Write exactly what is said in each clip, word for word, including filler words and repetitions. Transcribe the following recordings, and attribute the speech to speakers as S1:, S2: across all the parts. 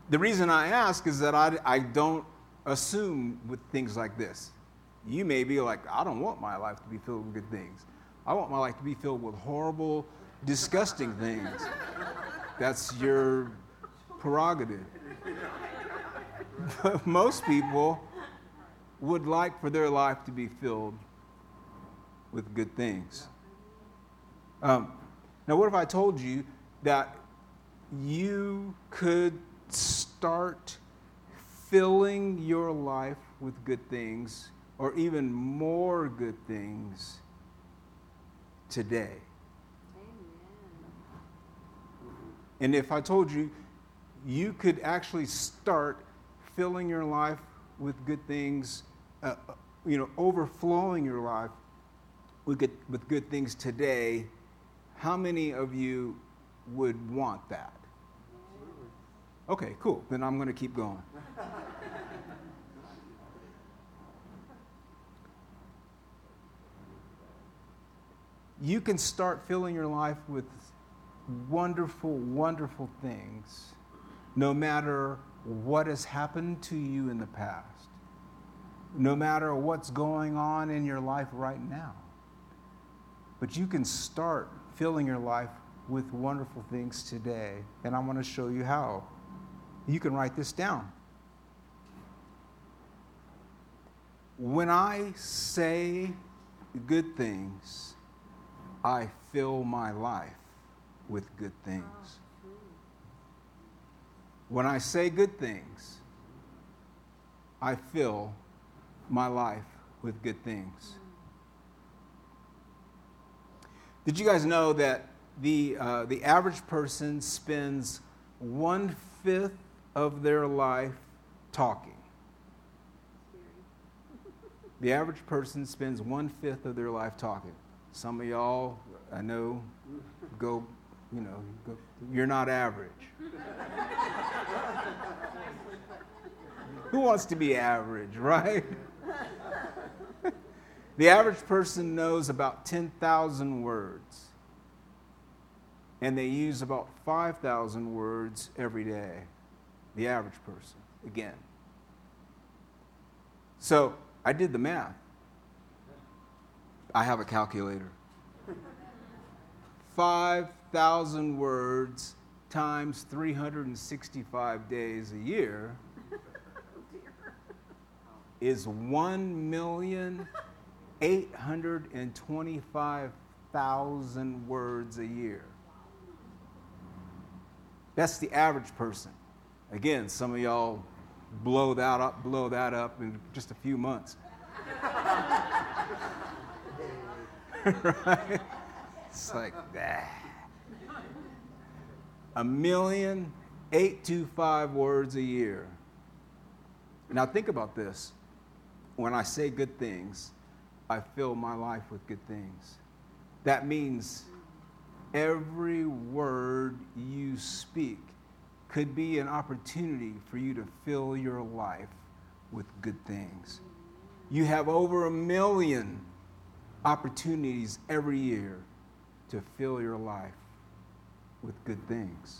S1: the reason I ask is that I, I don't assume with things like this. You may be like, I don't want my life to be filled with good things. I want my life to be filled with horrible, disgusting things. That's your prerogative. But most people would like for their life to be filled with good things. Um, now, what if I told you that you could start filling your life with good things, or even more good things, today? Amen. And if I told you you could actually start filling your life with good things, uh, you know, overflowing your life with good, with good things today, how many of you would want that? Okay, cool. Then I'm going to keep going. You can start filling your life with wonderful, wonderful things, no matter what has happened to you in the past, no matter what's going on in your life right now. But you can start filling your life with wonderful things today, and I want to show you how. You can write this down. When I say good things, I fill my life with good things. When I say good things, I fill my life with good things. Did you guys know that the uh, the average person spends one fifth of their life talking? The average person spends one fifth of their life talking. Some of y'all, I know, go, you know, go, you're not average. Who wants to be average, right? The average person knows about ten thousand words, and they use about five thousand words every day. The average person, again. So I did the math. I have a calculator. five thousand words times three hundred sixty-five days a year is one million eight hundred twenty-five thousand words a year. That's the average person. Again, some of y'all blow that up, blow that up in just a few months. Right? It's like that. A million eight two five words a year. Now think about this. When I say good things, I fill my life with good things. That means every word you speak could be an opportunity for you to fill your life with good things. You have over a million opportunities every year to fill your life with good things.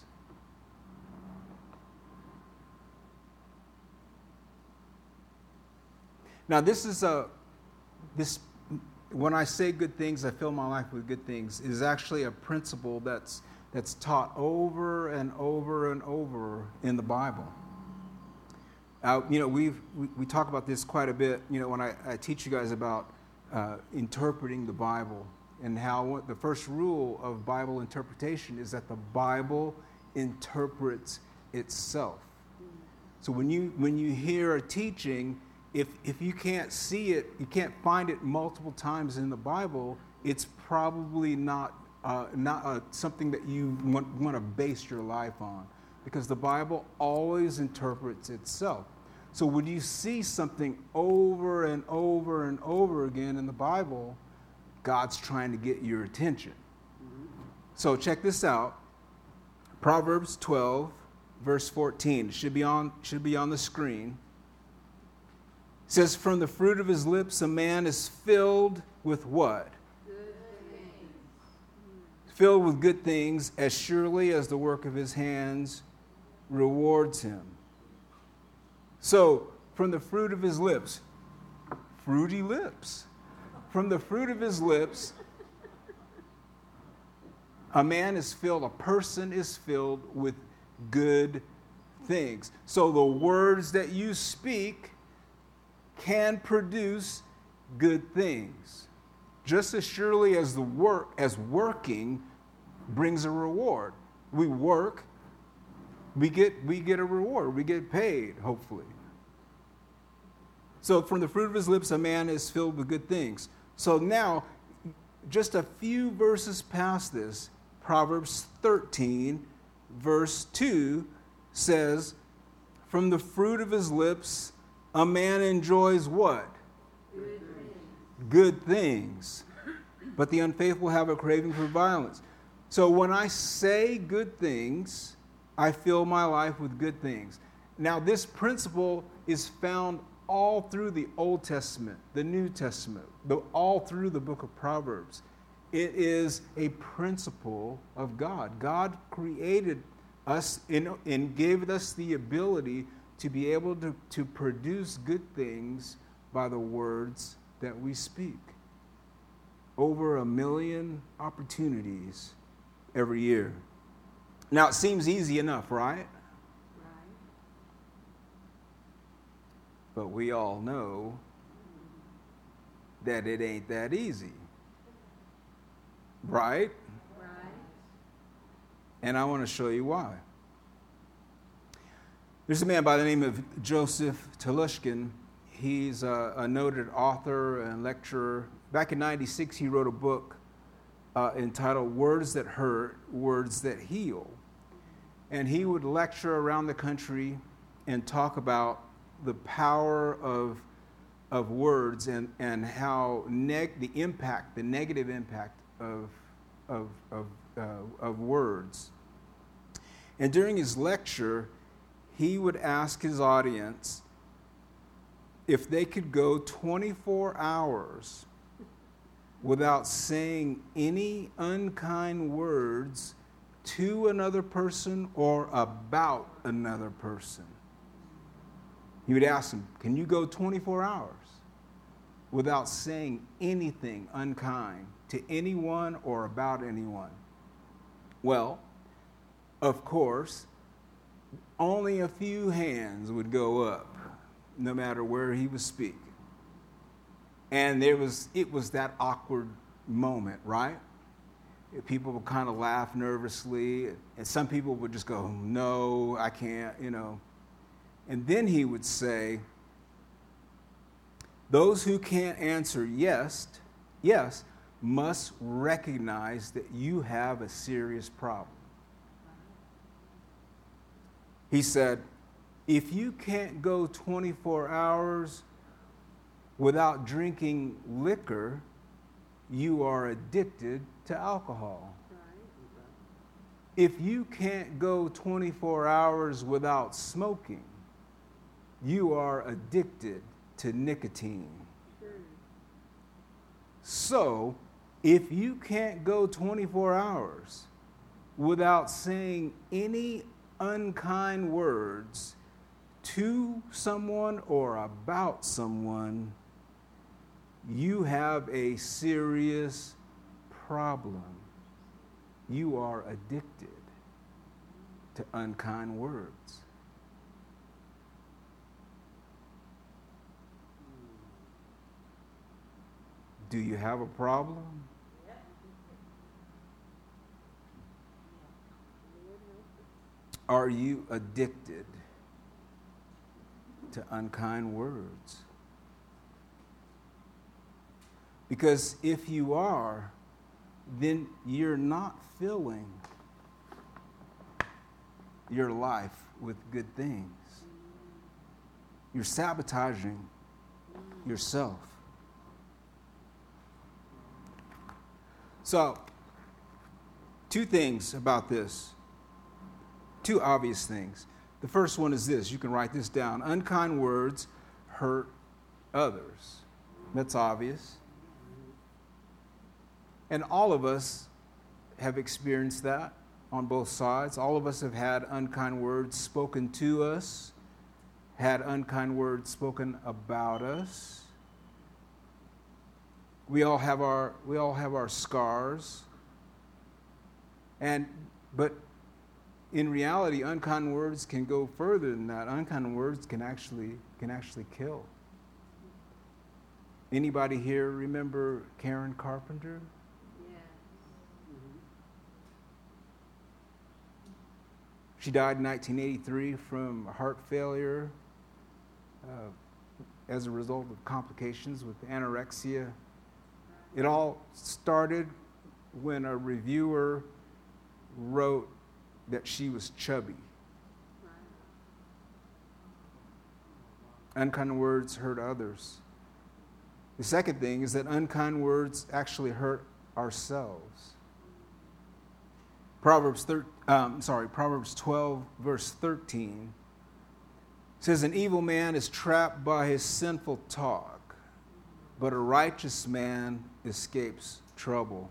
S1: Now, this is a, this, when I say good things, I fill my life with good things, is actually a principle that's that's taught over and over and over in the Bible. Uh, you know, we've, we we talk about this quite a bit. You know, when I, I teach you guys about uh, interpreting the Bible, and how what, the first rule of Bible interpretation is that the Bible interprets itself. So when you when you hear a teaching, if if you can't see it, you can't find it multiple times in the Bible, it's probably not uh, not uh, something that you want, want to base your life on, because the Bible always interprets itself. So when you see something over and over and over again in the Bible, God's trying to get your attention. So check this out. Proverbs twelve, verse fourteen. It should be on, should be on the screen. It says, from the fruit of his lips a man is filled with what? Good things. Filled with good things, as surely as the work of his hands rewards him. So, from the fruit of his lips, fruity lips, from the fruit of his lips, a man is filled, a person is filled with good things. So the words that you speak can produce good things. Just as surely as the work, as working brings a reward. We work, we get, we get a reward, we get paid, hopefully. So from the fruit of his lips, a man is filled with good things. So now, just a few verses past this, Proverbs thirteen, verse two says, from the fruit of his lips, a man enjoys what?
S2: Good things.
S1: Good things. But the unfaithful have a craving for violence. So when I say good things, I fill my life with good things. Now, this principle is found all through the Old Testament, the New Testament, the, all through the book of Proverbs. It is a principle of God. God created us and, and gave us the ability to be able to, to produce good things by the words that we speak. Over a million opportunities every year. Now, it seems easy enough, right?
S2: Right.
S1: But we all know that it ain't that easy. Right?
S2: Right.
S1: And I want to show you why. There's a man by the name of Joseph Telushkin. He's a, a noted author and lecturer. Back in ninety-six, he wrote a book uh, entitled Words That Hurt, Words That Heal. And he would lecture around the country and talk about the power of, of words and, and how neg- the impact, the negative impact of, of, of, uh, of words. And during his lecture, he would ask his audience if they could go twenty-four hours without saying any unkind words to another person or about another person. He would ask them, can you go twenty-four hours without saying anything unkind to anyone or about anyone? Well, of course, only a few hands would go up, no matter where he was speaking. And there was, it was that awkward moment, right? People would kind of laugh nervously, and some people would just go, no, I can't, you know. And then he would say, those who can't answer yes, yes, must recognize that you have a serious problem. He said, if you can't go twenty-four hours without drinking liquor, you are addicted to alcohol. If you can't go twenty-four hours without smoking, you are addicted to nicotine. So, if you can't go twenty-four hours without saying any unkind words to someone or about someone, you have a serious problem. You are addicted to unkind words. Do you have a problem? Are you addicted to unkind words? Because if you are, then you're not filling your life with good things. You're sabotaging yourself. So, two things about this. Two obvious things. The first one is this. You can write this down. Unkind words hurt others. That's obvious. And all of us have experienced that on both sides. All of us have had unkind words spoken to us, had unkind words spoken about us. We all have our we all have our scars. And but in reality, unkind words can go further than that. Unkind words can actually can actually kill. Anybody here remember Karen Carpenter?
S2: Yes.
S1: She died in nineteen eighty-three from heart failure uh, as a result of complications with anorexia. It all started when a reviewer wrote that she was chubby. Unkind words hurt others. The second thing is that unkind words actually hurt ourselves. Proverbs thir- um, sorry, Proverbs twelve, verse thirteen says, "An evil man is trapped by his sinful talk, but a righteous man escapes trouble."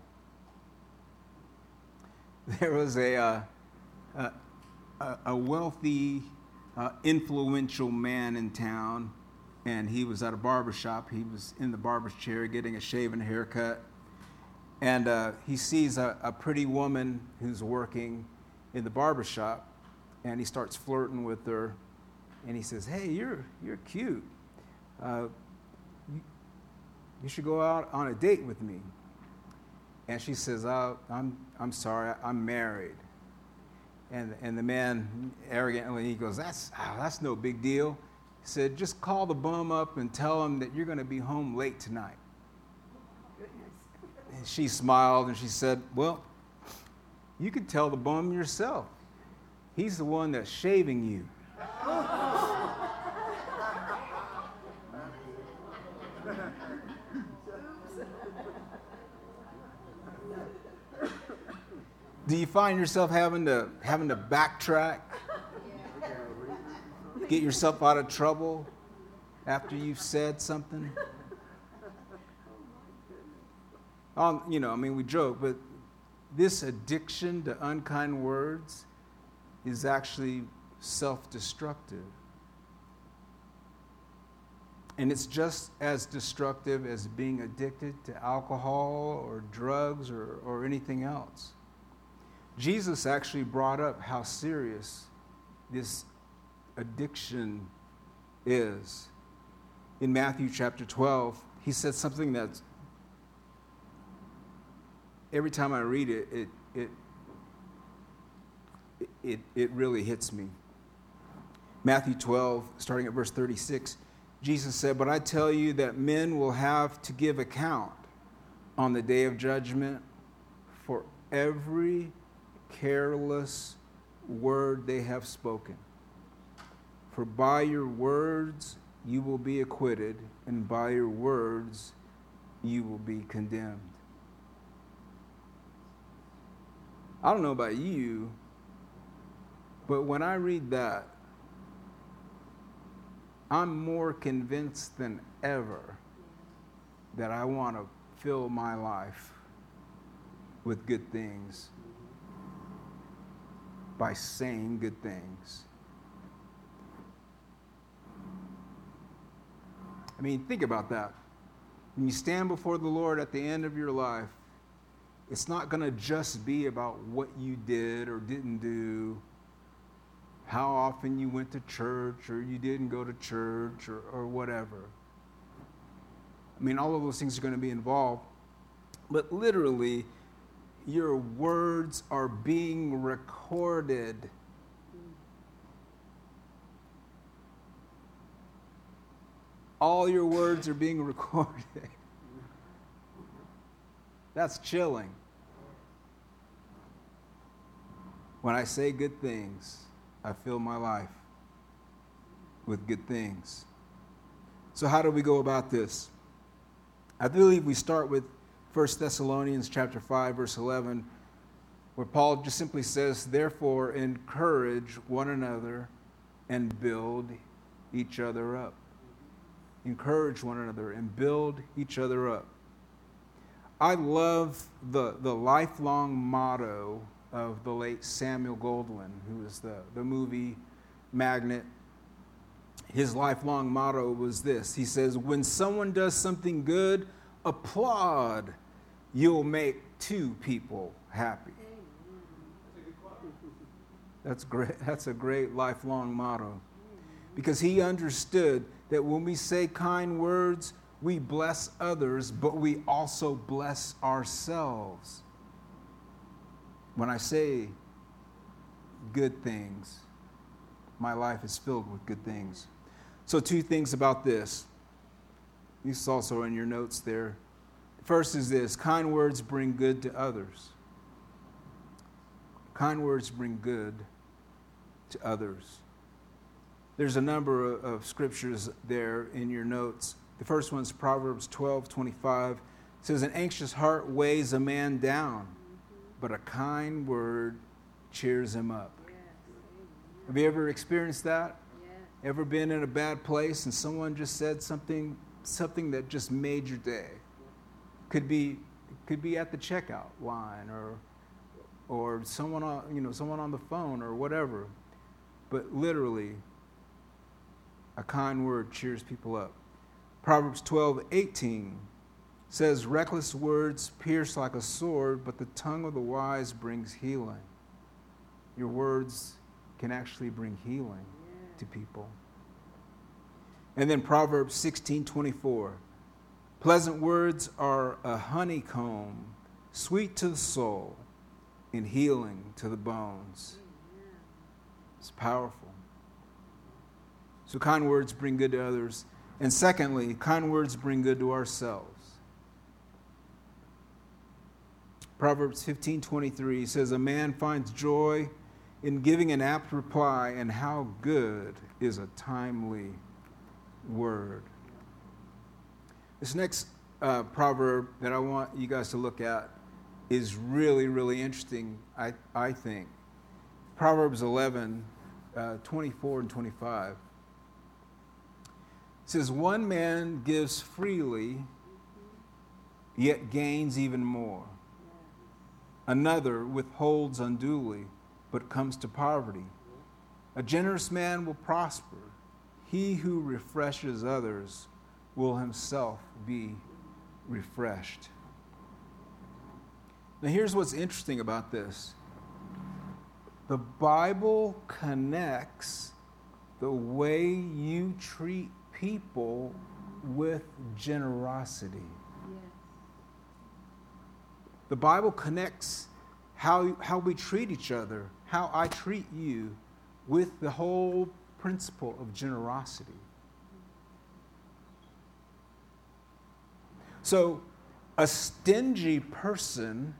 S1: There was a uh, a, a wealthy, uh, influential man in town, and he was at a barber shop. He was in the barber's chair getting a shave and a haircut. And uh, he sees a, a pretty woman who's working in the barber shop, and he starts flirting with her. And he says, "Hey, you're you're cute. Uh, you, you should go out on a date with me." And she says, oh, I'm I'm sorry, I'm married. And and the man arrogantly, he goes, that's oh, that's no big deal. He said, "Just call the bum up and tell him that you're going to be home late tonight."
S2: Goodness.
S1: And she smiled and she said, "Well, you could tell the bum yourself. He's the one that's shaving you." Do you find yourself having to having to backtrack, get yourself out of trouble after you've said something? Um, you know, I mean, we joke, but this addiction to unkind words is actually self-destructive. And it's just as destructive as being addicted to alcohol or drugs or, or anything else. Jesus actually brought up how serious this addiction is. In Matthew chapter twelve, he said something that every time I read it, it it it, it really hits me. Matthew twelve, starting at verse thirty-six, Jesus said, "But I tell you that men will have to give account on the day of judgment for every careless word they have spoken. For by your words you will be acquitted, and by your words you will be condemned." I don't know about you, but when I read that, I'm more convinced than ever that I want to fill my life with good things by saying good things. I mean, think about that. When you stand before the Lord at the end of your life, it's not going to just be about what you did or didn't do, how often you went to church or you didn't go to church or, or whatever. I mean, all of those things are going to be involved. But literally, your words are being recorded. All your words are being recorded. That's chilling. When I say good things, I fill my life with good things. So how do we go about this? I believe we start with First Thessalonians chapter five, verse eleven, where Paul just simply says, "Therefore, encourage one another and build each other up." Encourage one another and build each other up. I love the, the lifelong motto of the late Samuel Goldwyn, who was the, the movie magnate. His lifelong motto was this. He says, when someone does something good, applaud. You'll make two people happy. That's great. That's a great lifelong motto. Because he understood that when we say kind words, we bless others, but we also bless ourselves. When I say good things, my life is filled with good things. So two things about this. This is also in your notes there. First is this: kind words bring good to others. Kind words bring good to others. There's a number of, of scriptures there in your notes. The first one is Proverbs twelve twenty-five. It says, an anxious heart weighs a man down, but a kind word cheers him up.
S2: Yes.
S1: Have you ever experienced that?
S2: Yes.
S1: Ever been in a bad place and someone just said something something that just made your day? Could be could be at the checkout line or or someone on, you know, someone on the phone or whatever. But literally, a kind word cheers people up. Proverbs twelve eighteen says, reckless words pierce like a sword, but the tongue of the wise brings healing. Your words can actually bring healing
S2: Yeah.
S1: to people. And then Proverbs sixteen twenty-four. Pleasant words are a honeycomb, sweet to the soul, and healing to the bones.
S2: Amen.
S1: It's powerful. So kind words bring good to others. And secondly, kind words bring good to ourselves. Proverbs fifteen twenty-three says, a man finds joy in giving an apt reply, and how good is a timely word. This next uh, proverb that I want you guys to look at is really, really interesting, I, I think. Proverbs eleven, uh, twenty-four and twenty-five. It says, one man gives freely, yet gains even more. Another withholds unduly, but comes to poverty. A generous man will prosper. He who refreshes others will himself be refreshed. Now here's what's interesting about this. The Bible connects the way you treat people with generosity.
S2: Yes.
S1: The Bible connects how, how we treat each other, how I treat you, with the whole principle of generosity. So, a stingy person,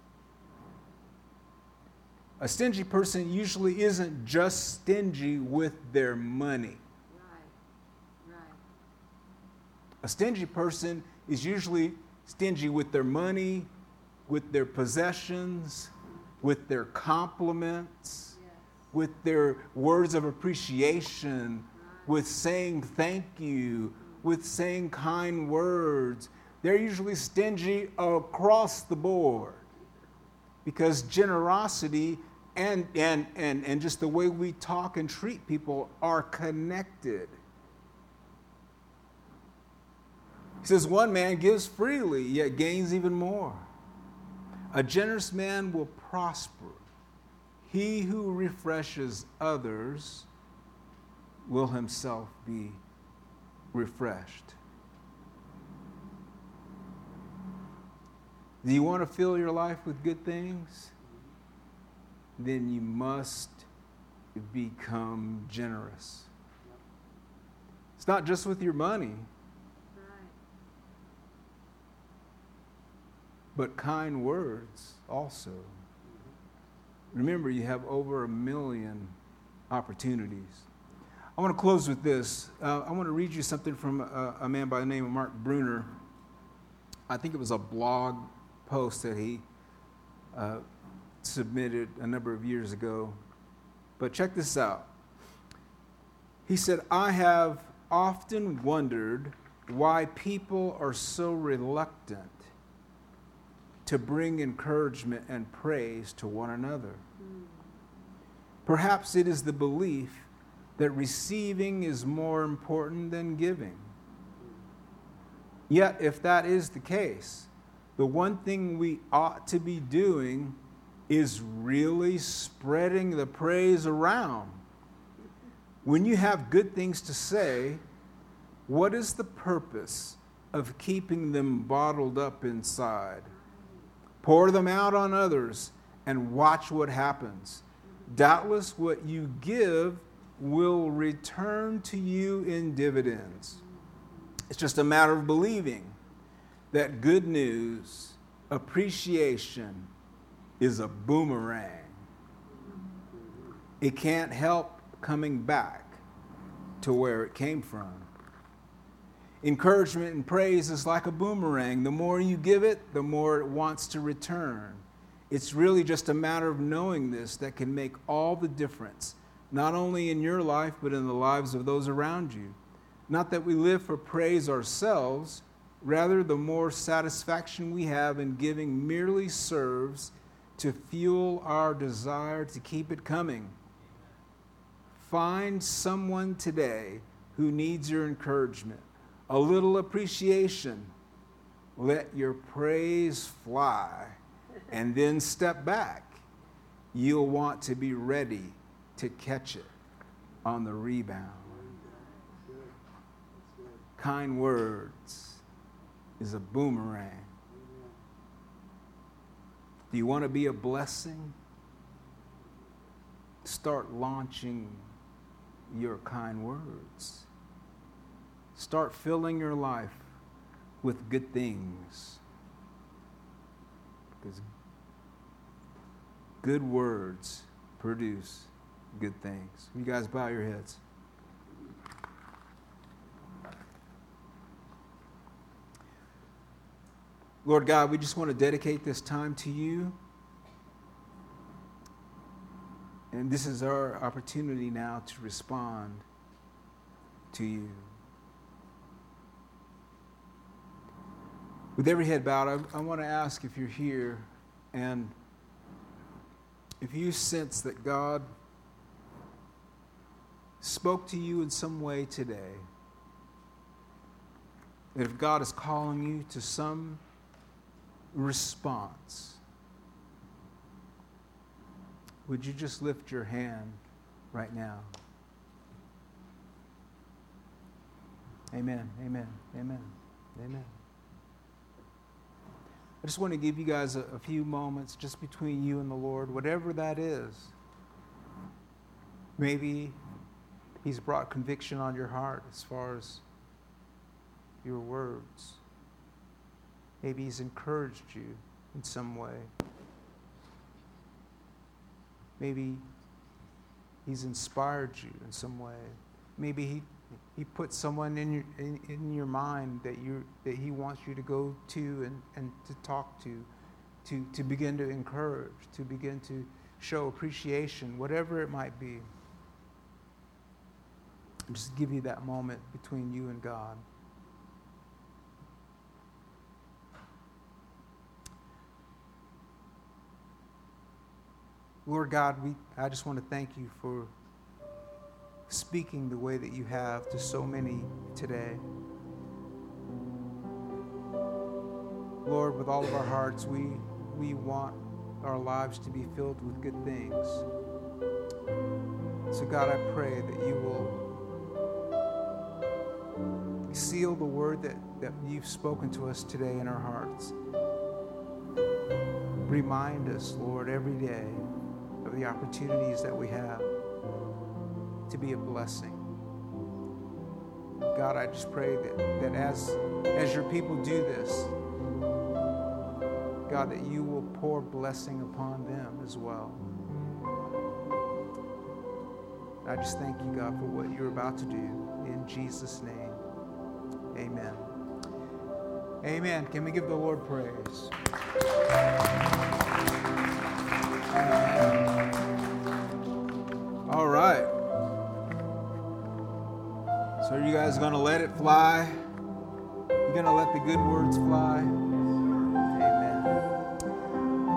S1: a stingy person usually isn't just stingy with their money.
S2: Right. Right.
S1: A stingy person is usually stingy with their money, with their possessions, with their compliments,
S2: Yes.
S1: with their words of appreciation, with saying thank you, with saying kind words. They're usually stingy across the board because generosity and, and, and, and just the way we talk and treat people are connected. He says, one man gives freely, yet gains even more. A generous man will prosper. He who refreshes others will himself be refreshed. Do you want to fill your life with good things? Then you must become generous. It's not just with your money,
S2: Right.
S1: but kind words also. Remember, you have over a million opportunities. I want to close with this. Uh, I want to read you something from a, a man by the name of Mark Bruner. I think it was a blog post that he uh, submitted a number of years ago. But check this out. He said, I have often wondered why people are so reluctant to bring encouragement and praise to one another. Perhaps it is the belief that receiving is more important than giving. Yet, if that is the case, the one thing we ought to be doing is really spreading the praise around. When you have good things to say, what is the purpose of keeping them bottled up inside? Pour them out on others and watch what happens. Doubtless what you give will return to you in dividends. It's just a matter of believing that good news, appreciation, is a boomerang. It can't help coming back to where it came from. Encouragement and praise is like a boomerang. The more you give it, the more it wants to return. It's really just a matter of knowing this that can make all the difference, not only in your life, but in the lives of those around you. Not that we live for praise ourselves, rather the more satisfaction we have in giving merely serves to fuel our desire to keep it coming. Find someone today who needs your encouragement, a little appreciation. Let your praise fly, and then step back. You'll want to be ready to catch it on the rebound. Kind words is a boomerang. Do you want to be a blessing? Start launching your kind words. Start filling your life with good things. Because good words produce good things. You guys bow your heads. Lord God, we just want to dedicate this time to you. And this is our opportunity now to respond to you. With every head bowed, I, I want to ask if you're here and if you sense that God spoke to you in some way today, that if God is calling you to some response, would you just lift your hand right now? Amen, amen, amen, amen. I just want to give you guys a, a few moments just between you and the Lord, whatever that is. Maybe He's brought conviction on your heart as far as your words. Maybe He's encouraged you in some way. Maybe He's inspired you in some way. Maybe He He put someone in your in, in your mind that you that He wants you to go to and, and to talk to, to to begin to encourage, to begin to show appreciation, whatever it might be. Just give you that moment between you and God. Lord God, we I just want to thank you for speaking the way that you have to so many today. Lord, with all of our hearts, we we want our lives to be filled with good things. So God, I pray that you will seal the word that, that you've spoken to us today in our hearts. Remind us, Lord, every day of the opportunities that we have to be a blessing. God, I just pray that, that as, as your people do this, God, that you will pour blessing upon them as well. I just thank you, God, for what you're about to do. In Jesus' name, amen. Amen. Can we give the Lord praise? All right. So are you guys going to let it fly? You're going to let the good words fly? Amen.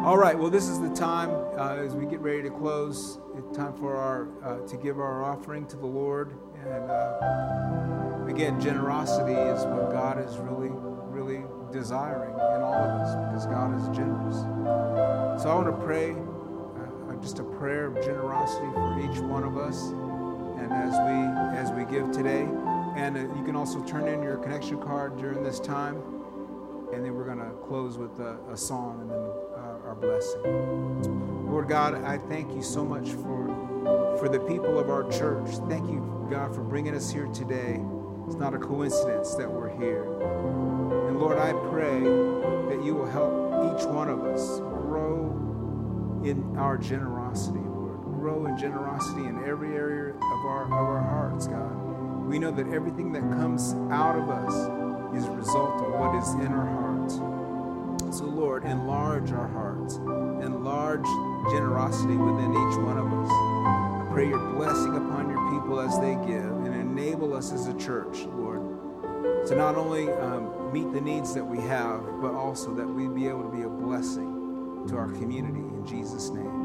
S1: All right, well, this is the time uh, as we get ready to close. It's time for our uh, to give our offering to the Lord. And uh, again, generosity is what God is really, really desiring in all of us, because God is generous. So I want to pray uh, just a prayer of generosity for each one of us, and as we as we give today. And uh, you can also turn in your connection card during this time, and then we're going to close with a, a song and then uh, our blessing. Lord God, I thank you so much for for the people of our church. Thank you, God, for bringing us here today. It's not a coincidence that we're here. And Lord, I pray that you will help each one of us grow in our generosity, Lord. Grow in generosity in every area of our, of our hearts, God. We know that everything that comes out of us is a result of what is in our hearts. So, Lord, enlarge our hearts. Enlarge generosity within each one of us. I pray your blessing upon your people as they give, and enable us as a church, Lord, to not only um, meet the needs that we have, but also that we be able to be a blessing to our community. In Jesus' name.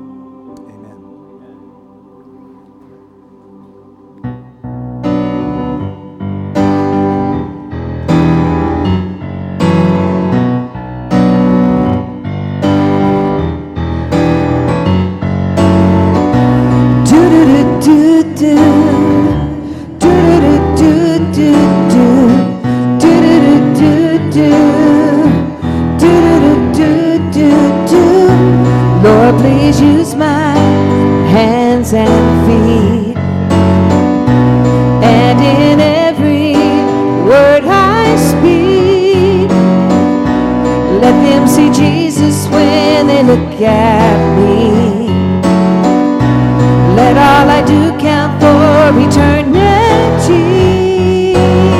S3: Please use my hands and feet, and in every word I speak, let them see Jesus when they look at me. Let all I do count for eternity.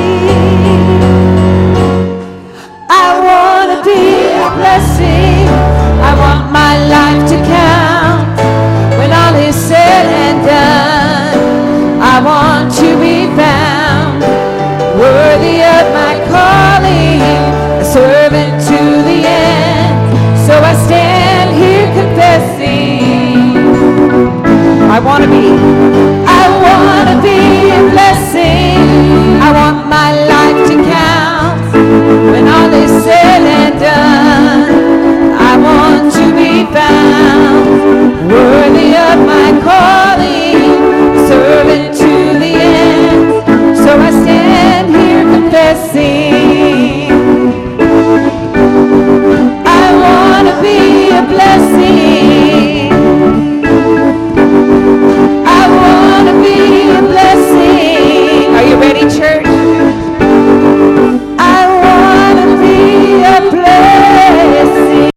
S3: I want to be a blessing. I want my life to count when all is said and done. I want to be found worthy of my calling, a servant to the end. So I stand here confessing, I want to be, I want to be a blessing. I want my life to count when all is said and done. I want to be found worthy of my calling, servant to the end. So I stand here confessing, I want to be a blessing. I want to be a blessing. Are you ready, church?